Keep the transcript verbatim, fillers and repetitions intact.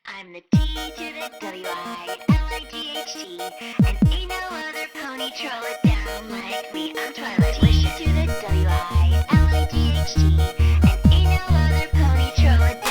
I'm the T to the W I L I G H T, and ain't no other pony troll it down like me. I'm Twilight Wish to the W I L I G H T, and ain't no other pony troll it